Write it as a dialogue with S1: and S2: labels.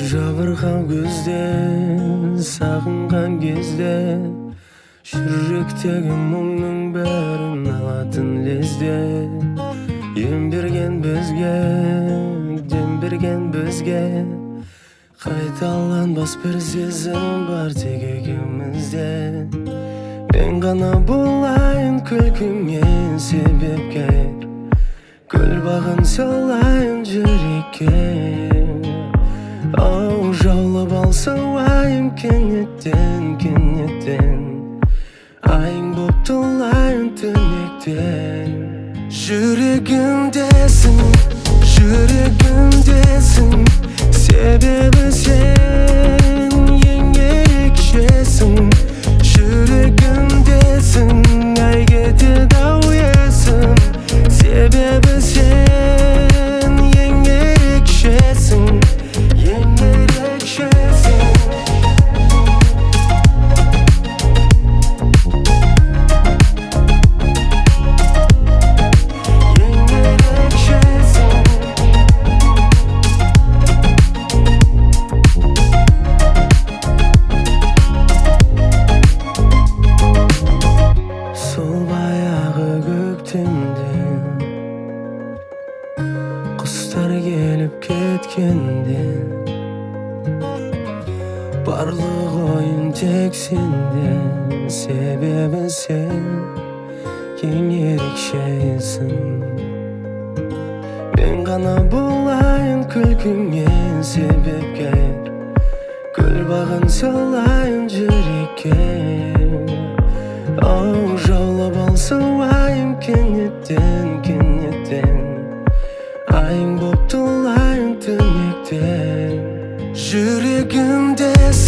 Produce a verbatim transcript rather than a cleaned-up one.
S1: Жабырқау күзде, сағынған кезде, жүректегі мұңның бәрін алатын лезде. Ем берген бізге, дем берген бізге, қайталанбас бір сезім бар тек екеумізде. Мен ғана болайын күлкіңмен себепке, гүл бағын солайын жүрекке. Ау, жаулап алса уайым кенеттен, кенеттен, айың боп толайын түнектен. Жүрегімдесің, жүрегімдесің, себебі сен ең ерекшесің. Жүрегімдесің, ай кетеді ау есім, себебі сен ең ерекшесің, ең ерекшесің. Құстар келіп кеткенде, барлық ойын тек сенде, себебі сен ең ерекшесің. Мен ғана болайын күлкіңмен себепке, гүл бағын солайын жүрекке. Ау, жаулап алса уайым кенеттен, кенеттен, айың боп толайын түнектен. Жүрегімде